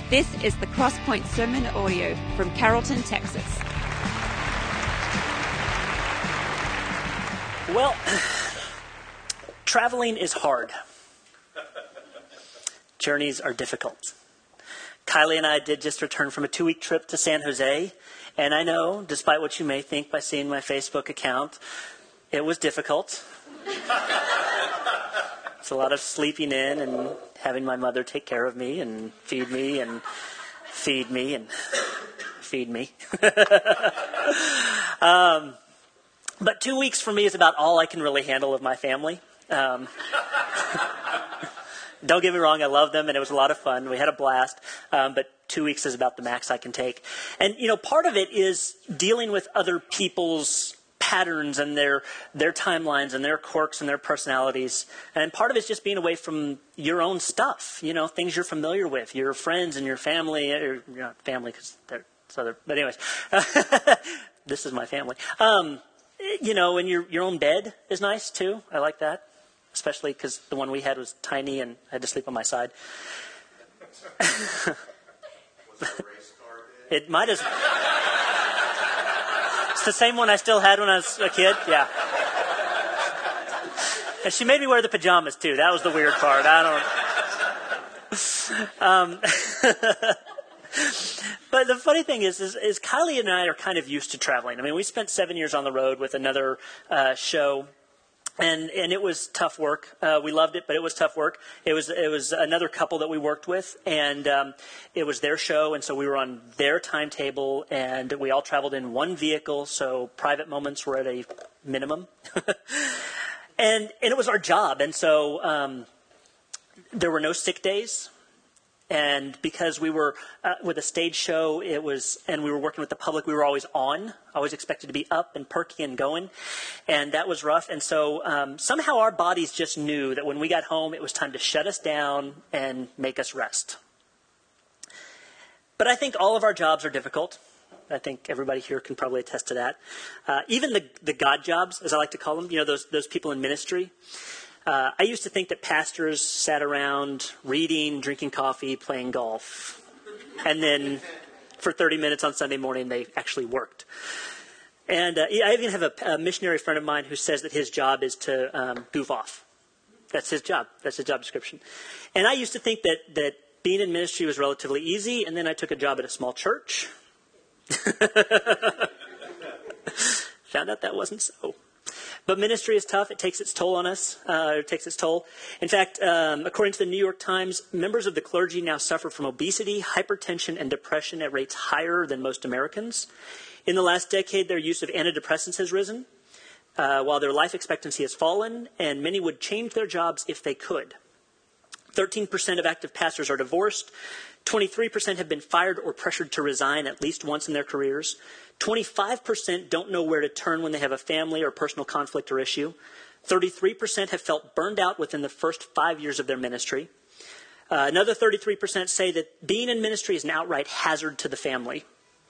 This is the Crosspoint Sermon audio from Carrollton, Texas. Well, traveling is hard. Journeys are difficult. Kylie and I did just return from a 2-week trip to San Jose, and I know, despite what you may think by seeing my Facebook account, it was difficult. It's a lot of sleeping in and having my mother take care of me and feed me and feed me and feed me. But 2 weeks for me is about all I can really handle of my family. Don't get me wrong, I love them and it was a lot of fun. We had a blast, but 2 weeks is about the max I can take. And, part of it is dealing with other people's patterns and their timelines and their quirks and their personalities. And part of it's just being away from your own stuff, things you're familiar with, your friends and your family, or not family because they're other, but anyways, this is my family. And your own bed is nice too. I like that, especially because the one we had was tiny and I had to sleep on my side. Was it a race car bed? It might have. It's the same one I still had when I was a kid. Yeah. And she made me wear the pajamas too. That was the weird part. But the funny thing is Kylie and I are kind of used to traveling. I mean, we spent 7 years on the road with another show. And it was tough work. We loved it, but it was tough work. It was another couple that we worked with, and it was their show, and so we were on their timetable, and we all traveled in one vehicle, so private moments were at a minimum. and it was our job, and so there were no sick days. And because we were with a stage show, and we were working with the public, we were always on, always expected to be up and perky and going. And that was rough. And so somehow our bodies just knew that when we got home, it was time to shut us down and make us rest. But I think all of our jobs are difficult. I think everybody here can probably attest to that. Even the God jobs, as I like to call them, those people in ministry. I used to think that pastors sat around reading, drinking coffee, playing golf. And then for 30 minutes on Sunday morning, they actually worked. And I even have a missionary friend of mine who says that his job is to goof off. That's his job. That's his job description. And I used to think that being in ministry was relatively easy. And then I took a job at a small church. Found out that wasn't so. But ministry is tough. It takes its toll on us. It takes its toll. In fact, according to the New York Times, members of the clergy now suffer from obesity, hypertension, and depression at rates higher than most Americans. In the last decade, their use of antidepressants has risen, while their life expectancy has fallen, and many would change their jobs if they could. 13% of active pastors are divorced. 23% have been fired or pressured to resign at least once in their careers. 25% don't know where to turn when they have a family or personal conflict or issue. 33% have felt burned out within the first 5 years of their ministry. Another 33% say that being in ministry is an outright hazard to the family.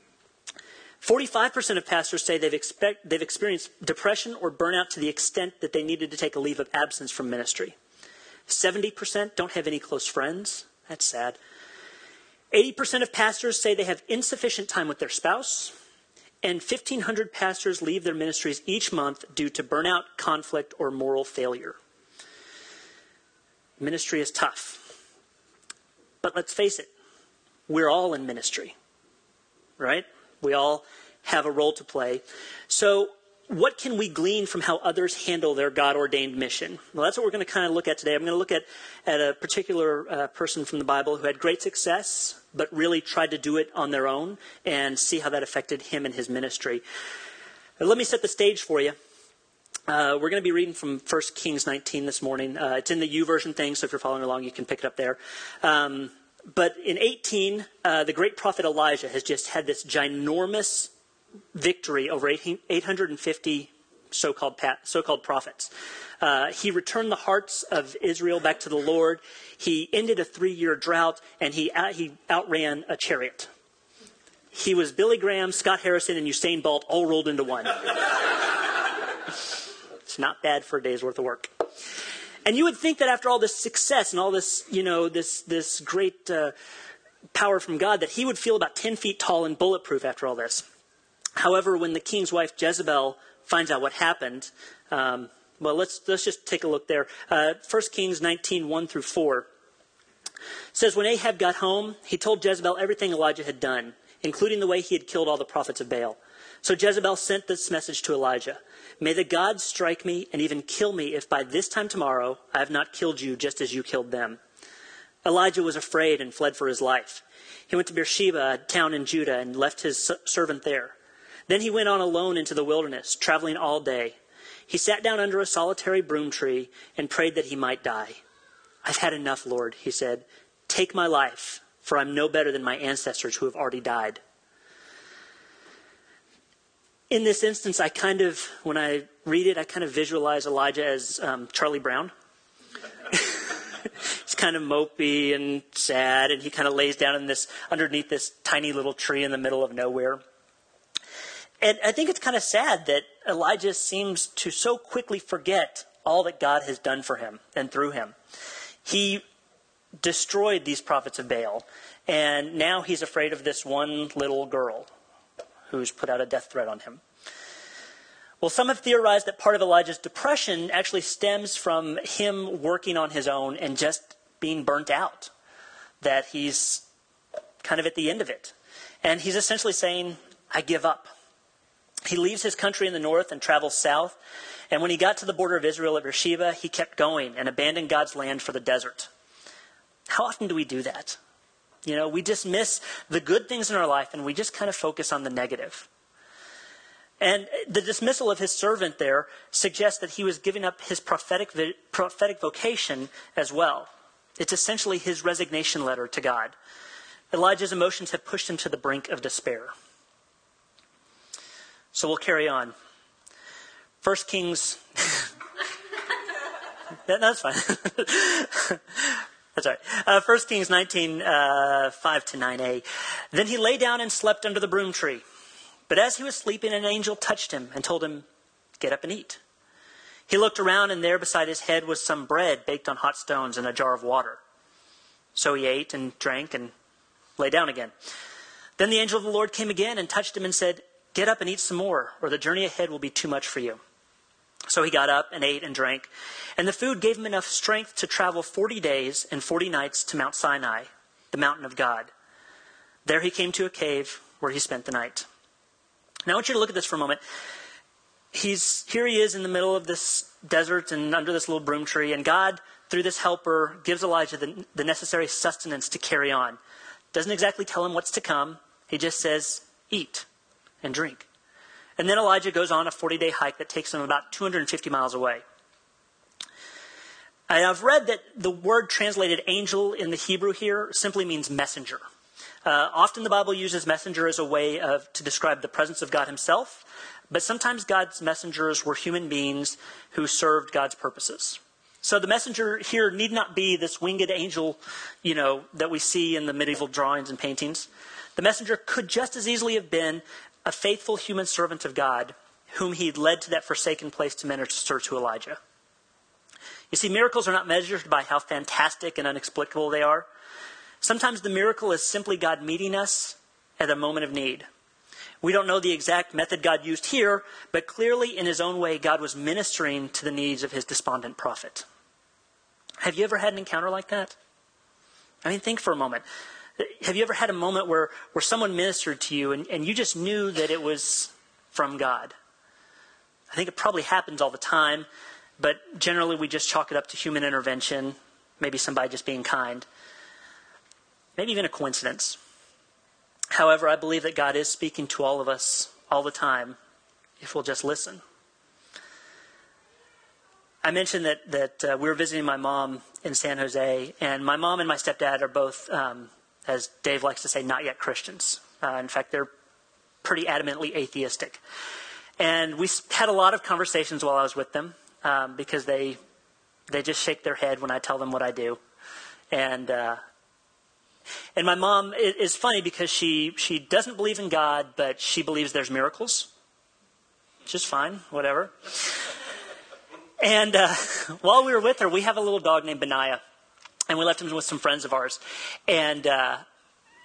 45% of pastors say they've experienced depression or burnout to the extent that they needed to take a leave of absence from ministry. 70% don't have any close friends. That's sad. 80% of pastors say they have insufficient time with their spouse. And 1,500 pastors leave their ministries each month due to burnout, conflict, or moral failure. Ministry is tough. But let's face it, we're all in ministry, right? We all have a role to play. So what can we glean from how others handle their God-ordained mission? Well, that's what we're going to kind of look at today. I'm going to look at a particular person from the Bible who had great success, but really tried to do it on their own and see how that affected him and his ministry. Let me set the stage for you. We're going to be reading from 1 Kings 19 this morning. It's in the YouVersion thing, so if you're following along, you can pick it up there. But in 18, the great prophet Elijah has just had this ginormous victory over 850 so-called prophets. He returned the hearts of Israel back to the Lord. He ended a 3-year drought, and he outran a chariot. He was Billy Graham, Scott Harrison, and Usain Bolt all rolled into one. It's not bad for a day's worth of work. And you would think that after all this success and all this, this great power from God that he would feel about 10 feet tall and bulletproof after all this. However, when the king's wife Jezebel finds out what happened, well, let's just take a look there. 1 Kings 19, 1 through 4. It says, when Ahab got home, he told Jezebel everything Elijah had done, including the way he had killed all the prophets of Baal. So Jezebel sent this message to Elijah. May the gods strike me and even kill me if by this time tomorrow I have not killed you just as you killed them. Elijah was afraid and fled for his life. He went to Beersheba, a town in Judah, and left his servant there. Then he went on alone into the wilderness, traveling all day. He sat down under a solitary broom tree and prayed that he might die. I've had enough, Lord, he said. Take my life, for I'm no better than my ancestors who have already died. In this instance, when I read it, I kind of visualize Elijah as Charlie Brown. He's kind of mopey and sad, and he kind of lays down underneath this tiny little tree in the middle of nowhere. And I think it's kind of sad that Elijah seems to so quickly forget all that God has done for him and through him. He destroyed these prophets of Baal, and now he's afraid of this one little girl who's put out a death threat on him. Well, some have theorized that part of Elijah's depression actually stems from him working on his own and just being burnt out, that he's kind of at the end of it. And he's essentially saying, I give up. He leaves his country in the north and travels south. And when he got to the border of Israel at Beersheba, he kept going and abandoned God's land for the desert. How often do we do that? You know, we dismiss the good things in our life and we just kind of focus on the negative. And the dismissal of his servant there suggests that he was giving up his prophetic vocation as well. It's essentially his resignation letter to God. Elijah's emotions have pushed him to the brink of despair. So we'll carry on. 1 Kings... That's fine. That's all right. 1 Kings 19, 5 to 9a. Then he lay down and slept under the broom tree. But as he was sleeping, an angel touched him and told him, get up and eat. He looked around, and there beside his head was some bread baked on hot stones and a jar of water. So he ate and drank and lay down again. Then the angel of the Lord came again and touched him and said, get up and eat some more, or the journey ahead will be too much for you. So he got up and ate and drank, and the food gave him enough strength to travel 40 days and 40 nights to Mount Sinai, the mountain of God. There he came to a cave where he spent the night. Now I want you to look at this for a moment. Here he is in the middle of this desert and under this little broom tree, and God, through this helper, gives Elijah the necessary sustenance to carry on. Doesn't exactly tell him what's to come. He just says, eat and drink. And then Elijah goes on a 40-day hike that takes him about 250 miles away. I've read that the word translated angel in the Hebrew here simply means messenger. Often the Bible uses messenger as a way to describe the presence of God himself, but sometimes God's messengers were human beings who served God's purposes. So the messenger here need not be this winged angel, that we see in the medieval drawings and paintings. The messenger could just as easily have been a faithful human servant of God whom he led to that forsaken place to minister to Elijah. You see, miracles are not measured by how fantastic and inexplicable they are. Sometimes the miracle is simply God meeting us at a moment of need. We don't know the exact method God used here, but clearly in his own way, God was ministering to the needs of his despondent prophet. Have you ever had an encounter like that? I mean, think for a moment. Have you ever had a moment where someone ministered to you and you just knew that it was from God? I think it probably happens all the time, but generally we just chalk it up to human intervention, maybe somebody just being kind, maybe even a coincidence. However, I believe that God is speaking to all of us all the time if we'll just listen. I mentioned that we were visiting my mom in San Jose, and my mom and my stepdad are both, as Dave likes to say, not yet Christians. In fact, they're pretty adamantly atheistic. And we had a lot of conversations while I was with them because they just shake their head when I tell them what I do. And my mom is funny because she doesn't believe in God, but she believes there's miracles. Just fine, whatever. And while we were with her, we have a little dog named Benaiah. And we left him with some friends of ours. And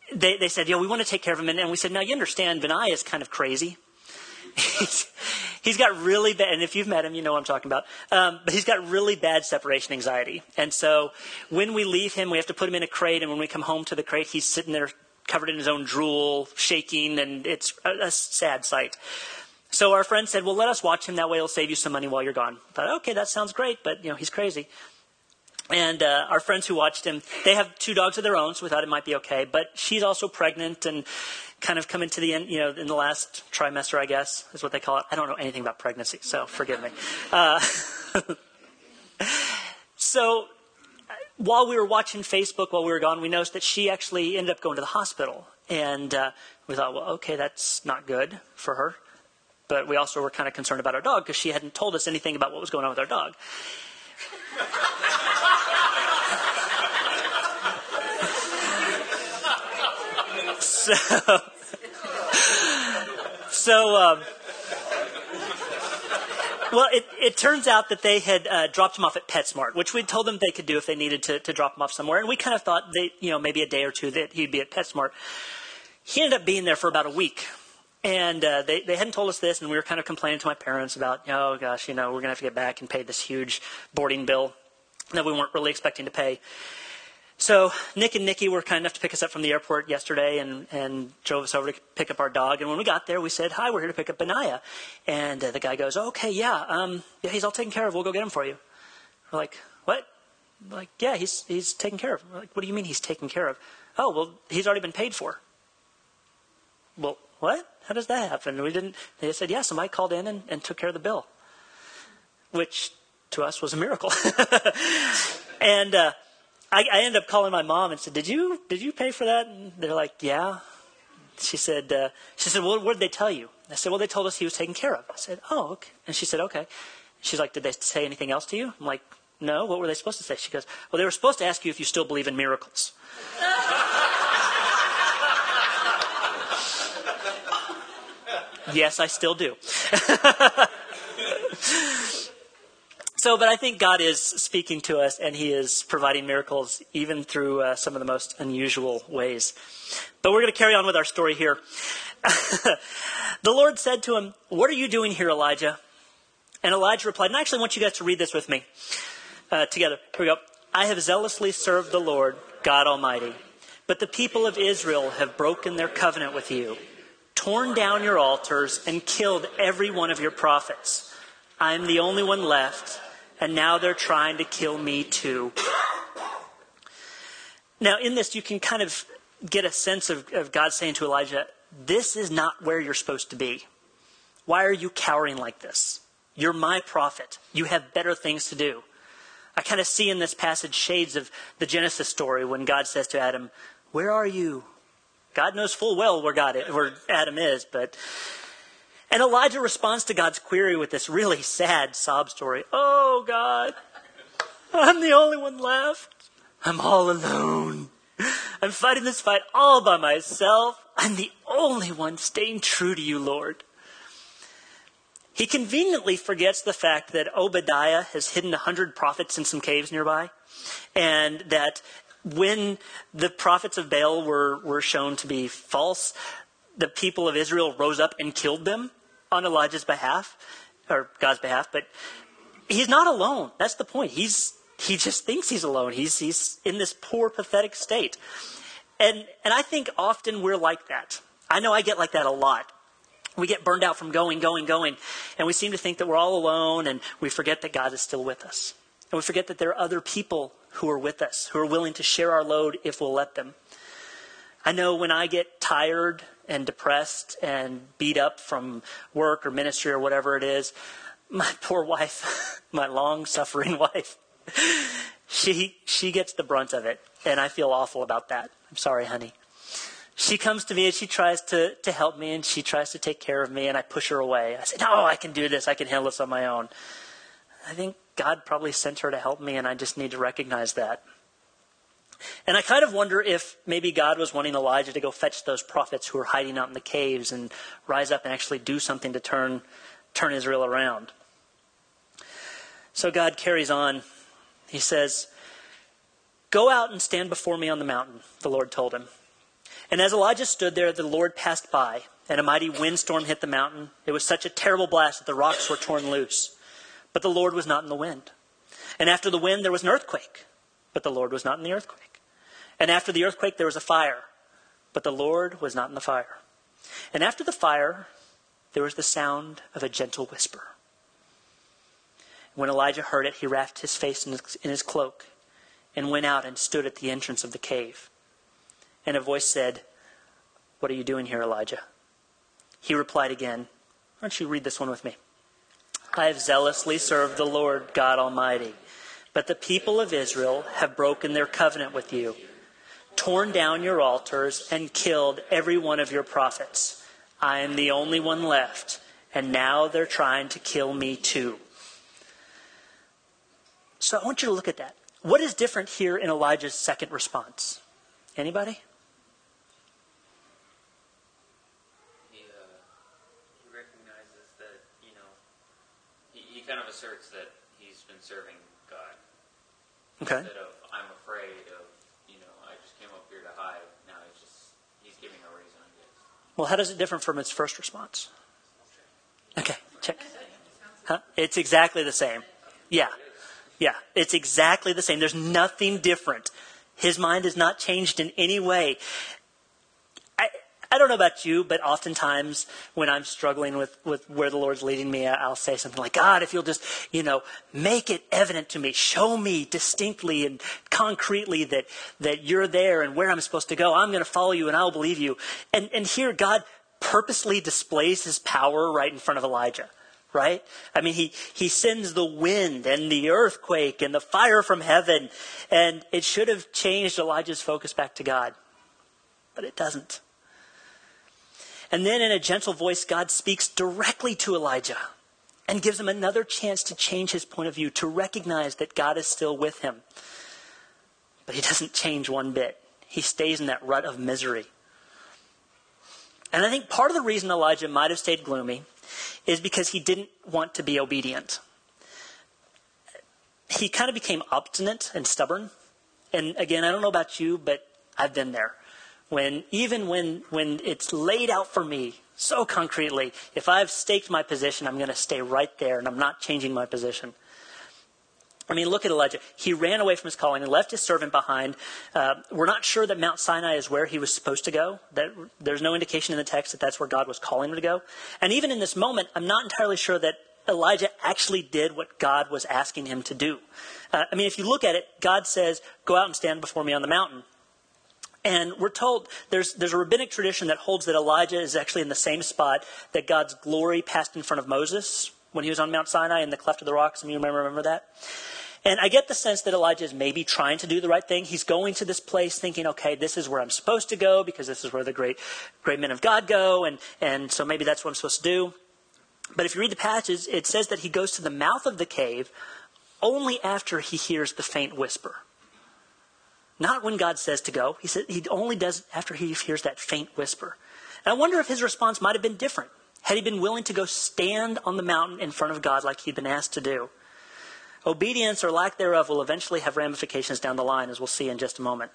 they said, we want to take care of him. And we said, now you understand, Benaiah is kind of crazy. He's got really bad, and if you've met him, you know what I'm talking about. But he's got really bad separation anxiety. And so when we leave him, we have to put him in a crate. And when we come home to the crate, he's sitting there covered in his own drool, shaking, and it's a sad sight. So our friend said, well, let us watch him. That way it'll save you some money while you're gone. I thought, okay, that sounds great, but he's crazy. And our friends who watched him, they have 2 dogs of their own, so we thought it might be okay. But she's also pregnant and kind of coming to the end, in the last trimester, I guess, is what they call it. I don't know anything about pregnancy, so forgive me. So while we were watching Facebook while we were gone, we noticed that she actually ended up going to the hospital. And we thought, well, okay, that's not good for her. But we also were kind of concerned about our dog because she hadn't told us anything about what was going on with our dog. Well, it turns out that they had dropped him off at PetSmart, which we'd told them they could do if they needed to drop him off somewhere. And we kind of thought maybe a day or two that he'd be at PetSmart. He ended up being there for about a week. And they hadn't told us this, and we were kind of complaining to my parents about, oh gosh, we're going to have to get back and pay this huge boarding bill that we weren't really expecting to pay. So Nick and Nikki were kind enough to pick us up from the airport yesterday and drove us over to pick up our dog. And when we got there, we said, hi, we're here to pick up Benaiah. And the guy goes, okay, yeah, he's all taken care of. We'll go get him for you. We're like, what? We're like, yeah, he's taken care of. We're like, what do you mean he's taken care of? Oh, well, he's already been paid for. Well, what? How does that happen? They said, yeah, somebody called in and took care of the bill, which to us was a miracle. And I ended up calling my mom and said, did you pay for that? And they're like, yeah. She said, well, what did they tell you? I said, well, they told us he was taken care of. I said, oh, okay. And she said, okay. She's like, did they say anything else to you? I'm like, no. What were they supposed to say? She goes, well, they were supposed to ask you if you still believe in miracles. Yes, I still do. But I think God is speaking to us, and he is providing miracles even through some of the most unusual ways. But we're going to carry on with our story here. The Lord said to him, what are you doing here, Elijah? And Elijah replied, and I actually want you guys to read this with me together. Here we go. I have zealously served the Lord, God Almighty, but the people of Israel have broken their covenant with you, torn down your altars, and killed every one of your prophets. I am the only one left, and now they're trying to kill me too. Now, in this, you can kind of get a sense of God saying to Elijah, this is not where you're supposed to be. Why are you cowering like this? You're my prophet. You have better things to do. I kind of see in this passage shades of the Genesis story when God says to Adam, where are you? God knows full well where Adam is, and Elijah responds to God's query with this really sad sob story. Oh, God, I'm the only one left. I'm all alone. I'm fighting this fight all by myself. I'm the only one staying true to you, Lord. He conveniently forgets the fact that Obadiah has hidden 100 prophets in some caves nearby, and that when the prophets of Baal were shown to be false, the people of Israel rose up and killed them on Elijah's behalf, or God's behalf. But he's not alone. That's the point. He just thinks he's alone. He's in this poor, pathetic state. And I think often we're like that. I know I get like that a lot. We get burned out from going, and we seem to think that we're all alone, and we forget that God is still with us. And we forget that there are other people who are with us, who are willing to share our load if we'll let them. I know when I get tired and depressed and beat up from work or ministry or whatever it is, my poor wife, my long-suffering wife, she gets the brunt of it, and I feel awful about that. I'm sorry, honey. She comes to me and she tries to help me, and she tries to take care of me, and I push her away. I say, no, I can do this. I can handle this on my own. I think God probably sent her to help me, and I just need to recognize that. And I kind of wonder if maybe God was wanting Elijah to go fetch those prophets who were hiding out in the caves and rise up and actually do something to turn Israel around. So God carries on. He says, go out and stand before me on the mountain, the Lord told him. And as Elijah stood there, the Lord passed by, and a mighty windstorm hit the mountain. It was such a terrible blast that the rocks were torn loose. But the Lord was not in the wind. And after the wind, there was an earthquake. But the Lord was not in the earthquake. And after the earthquake, there was a fire. But the Lord was not in the fire. And after the fire, there was the sound of a gentle whisper. When Elijah heard it, he wrapped his face in his cloak and went out and stood at the entrance of the cave. And a voice said, "What are you doing here, Elijah?" He replied again, "Why don't you read this one with me? I have zealously served the Lord God Almighty, but the people of Israel have broken their covenant with you, torn down your altars, and killed every one of your prophets. I am the only one left, and now they're trying to kill me too." So I want you to look at that. What is different here in Elijah's second response? Anybody? He recognizes that, he kind of asserts that he's been serving God. Okay. Instead of, I'm afraid of, I just came up here to hide. Now he's giving a reason, I guess. Well, how does it differ from his first response? Okay, check. Huh? It's exactly the same. Yeah, it's exactly the same. There's nothing different. His mind is not changed in any way. I don't know about you, but oftentimes when I'm struggling with where the Lord's leading me, I'll say something like, "God, if you'll just, make it evident to me, show me distinctly and concretely that you're there and where I'm supposed to go, I'm going to follow you and I'll believe you." And here God purposely displays his power right in front of Elijah. Right? I mean, he sends the wind and the earthquake and the fire from heaven, and it should have changed Elijah's focus back to God. But it doesn't. And then in a gentle voice, God speaks directly to Elijah and gives him another chance to change his point of view, to recognize that God is still with him. But he doesn't change one bit. He stays in that rut of misery. And I think part of the reason Elijah might have stayed gloomy is because he didn't want to be obedient. He kind of became obstinate and stubborn. And again, I don't know about you, but I've been there. When it's laid out for me so concretely, if I've staked my position, I'm going to stay right there and I'm not changing my position. I mean, look at Elijah. He ran away from his calling and left his servant behind. We're not sure that Mount Sinai is where he was supposed to go. There's no indication in the text that that's where God was calling him to go. And even in this moment, I'm not entirely sure that Elijah actually did what God was asking him to do. If you look at it, God says, "Go out and stand before me on the mountain." And we're told there's a rabbinic tradition that holds that Elijah is actually in the same spot that God's glory passed in front of Moses when he was on Mount Sinai in the cleft of the rock. Some of you remember that? And I get the sense that Elijah is maybe trying to do the right thing. He's going to this place thinking, okay, this is where I'm supposed to go because this is where the great men of God go. And so maybe that's what I'm supposed to do. But if you read the passage, it says that he goes to the mouth of the cave only after he hears the faint whisper. Not when God says to go. He said he only does it after he hears that faint whisper. And I wonder if his response might have been different had he been willing to go stand on the mountain in front of God like he'd been asked to do. Obedience or lack thereof will eventually have ramifications down the line, as we'll see in just a moment.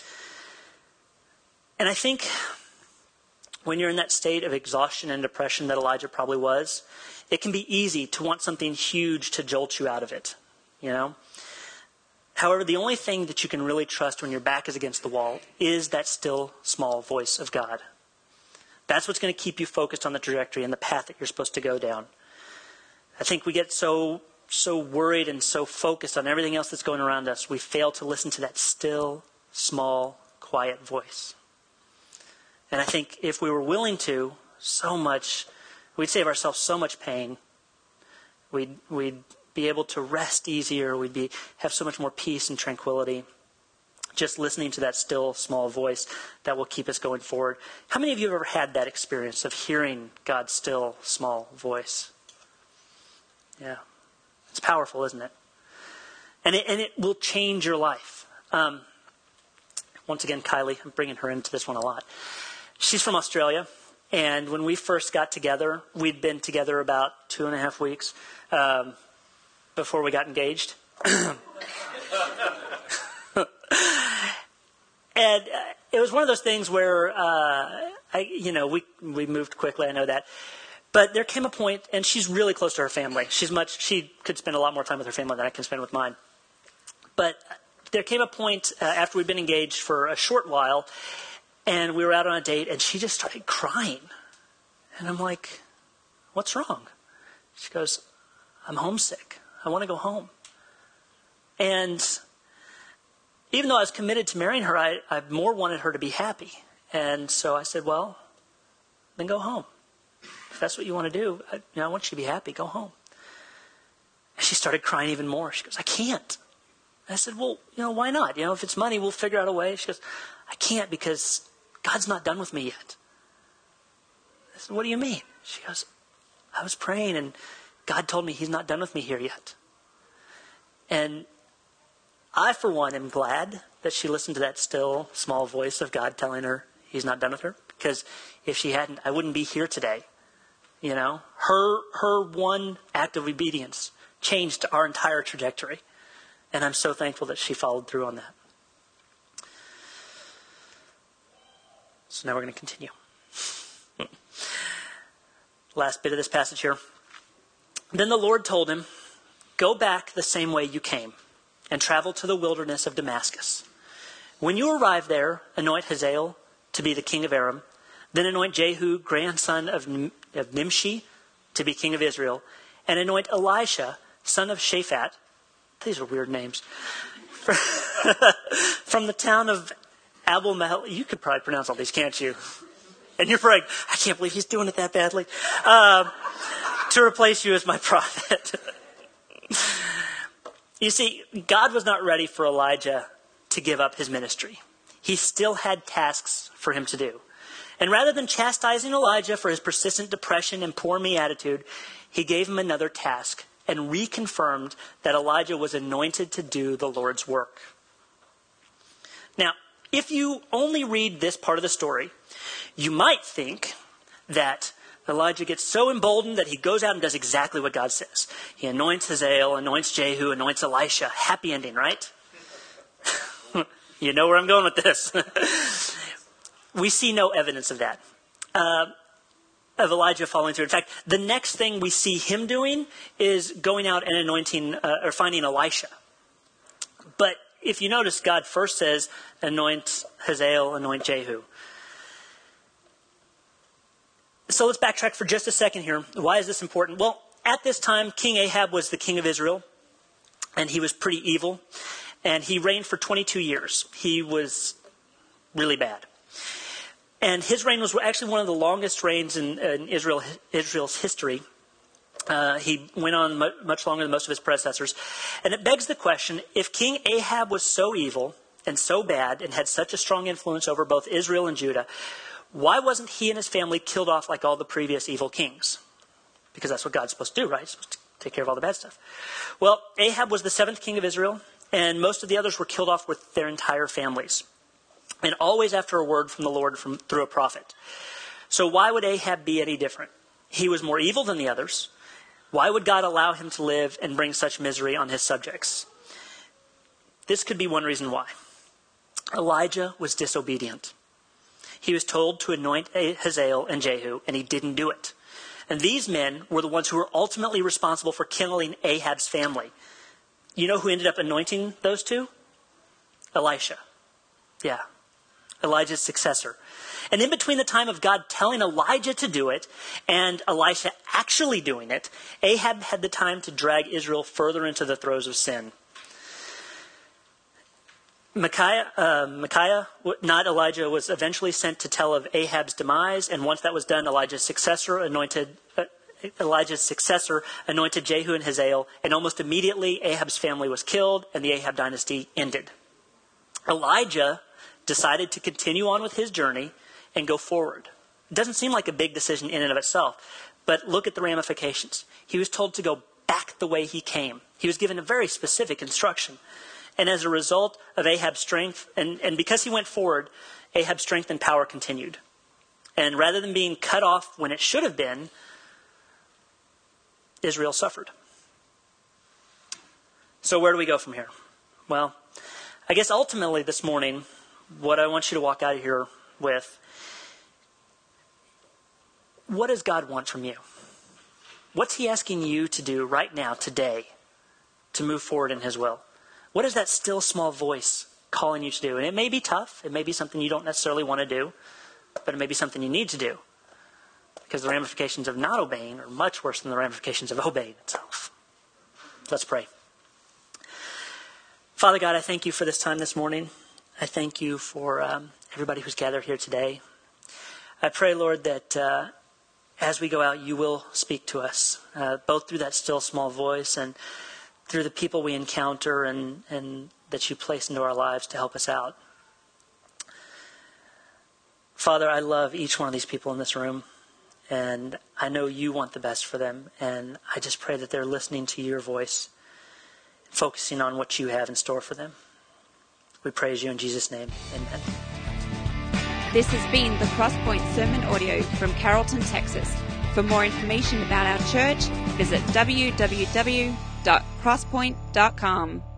And I think when you're in that state of exhaustion and depression that Elijah probably was, it can be easy to want something huge to jolt you out of it, However, the only thing that you can really trust when your back is against the wall is that still small voice of God. That's what's going to keep you focused on the trajectory and the path that you're supposed to go down. I think we get so worried and so focused on everything else that's going around us, we fail to listen to that still, small, quiet voice. And I think if we were willing to, we'd save ourselves so much pain. We'd be able to rest easier. We'd have so much more peace and tranquility. Just listening to that still, small voice that will keep us going forward. How many of you have ever had that experience of hearing God's still, small voice? Yeah. It's powerful, isn't it? And it will change your life. Once again, Kylie, I'm bringing her into this one a lot. She's from Australia, and when we first got together, we'd been together about 2.5 weeks before we got engaged. And it was one of those things where, we moved quickly, I know that. But there came a point, and she's really close to her family. She could spend a lot more time with her family than I can spend with mine. But there came a point after we'd been engaged for a short while, and we were out on a date, and she just started crying. And I'm like, what's wrong? She goes, I'm homesick. I want to go home. And even though I was committed to marrying her, I more wanted her to be happy. And so I said, well, then go home. If that's what you want to do, I want you to be happy. Go home. And she started crying even more. She goes, I can't. And I said, well, why not? If it's money, we'll figure out a way. She goes, I can't because God's not done with me yet. I said, what do you mean? She goes, I was praying and God told me he's not done with me here yet. And I, for one, am glad that she listened to that still, small voice of God telling her he's not done with her. Because if she hadn't, I wouldn't be here today. Her one act of obedience changed our entire trajectory. And I'm so thankful that she followed through on that. So now we're going to continue. Last bit of this passage here. Then the Lord told him, go back the same way you came and travel to the wilderness of Damascus. When you arrive there, anoint Hazael to be the king of Aram. Then anoint Jehu, grandson of Nimshi, to be king of Israel. And anoint Elisha, son of Shaphat. These are weird names. From the town of Abel Mahel. You could probably pronounce all these, can't you? And you're probably, I can't believe he's doing it that badly. To replace you as my prophet. You see, God was not ready for Elijah to give up his ministry. He still had tasks for him to do. And rather than chastising Elijah for his persistent depression and poor me attitude, he gave him another task and reconfirmed that Elijah was anointed to do the Lord's work. Now, if you only read this part of the story, you might think that Elijah gets so emboldened that he goes out and does exactly what God says. He anoints Hazael, anoints Jehu, anoints Elisha. Happy ending, right? You know where I'm going with this. We see no evidence of that, of Elijah following through. In fact, the next thing we see him doing is going out and anointing or finding Elisha. But if you notice, God first says, anoint Hazael, anoint Jehu. So let's backtrack for just a second here. Why is this important? Well, at this time, King Ahab was the king of Israel, and he was pretty evil, and he reigned for 22 years. He was really bad. And his reign was actually one of the longest reigns in Israel's history. He went on much longer than most of his predecessors. And it begs the question, if King Ahab was so evil and so bad and had such a strong influence over both Israel and Judah, why wasn't he and his family killed off like all the previous evil kings? Because that's what God's supposed to do, right? He's supposed to take care of all the bad stuff. Well, Ahab was the 7th king of Israel, and most of the others were killed off with their entire families. And always after a word from the Lord through a prophet. So why would Ahab be any different? He was more evil than the others. Why would God allow him to live and bring such misery on his subjects? This could be one reason why. Elijah was disobedient. He was told to anoint Hazael and Jehu, and he didn't do it. And these men were the ones who were ultimately responsible for killing Ahab's family. You know who ended up anointing those two? Elisha. Yeah. Elijah's successor. And in between the time of God telling Elijah to do it and Elisha actually doing it, Ahab had the time to drag Israel further into the throes of sin. Micaiah, not Elijah, was eventually sent to tell of Ahab's demise, and once that was done, Elijah's successor anointed Jehu and Hazael, and almost immediately Ahab's family was killed, and the Ahab dynasty ended. Elijah decided to continue on with his journey and go forward. It doesn't seem like a big decision in and of itself, but look at the ramifications. He was told to go back the way he came. He was given a very specific instruction. And as a result of Ahab's strength, and because he went forward, Ahab's strength and power continued. And rather than being cut off when it should have been, Israel suffered. So where do we go from here? Well, I guess ultimately this morning, what I want you to walk out of here with, what does God want from you? What's he asking you to do right now, today, to move forward in his will? What is that still small voice calling you to do? And it may be tough. It may be something you don't necessarily want to do, but it may be something you need to do. Because the ramifications of not obeying are much worse than the ramifications of obeying itself. Let's pray. Father God, I thank you for this time this morning. I thank you for everybody who's gathered here today. I pray, Lord, that as we go out, you will speak to us, both through that still small voice and through the people we encounter and that you place into our lives to help us out. Father, I love each one of these people in this room, and I know you want the best for them, and I just pray that they're listening to your voice, focusing on what you have in store for them. We praise you in Jesus' name. Amen. This has been the Crosspoint Sermon Audio from Carrollton, Texas. For more information about our church, visit www.crosspoint.com.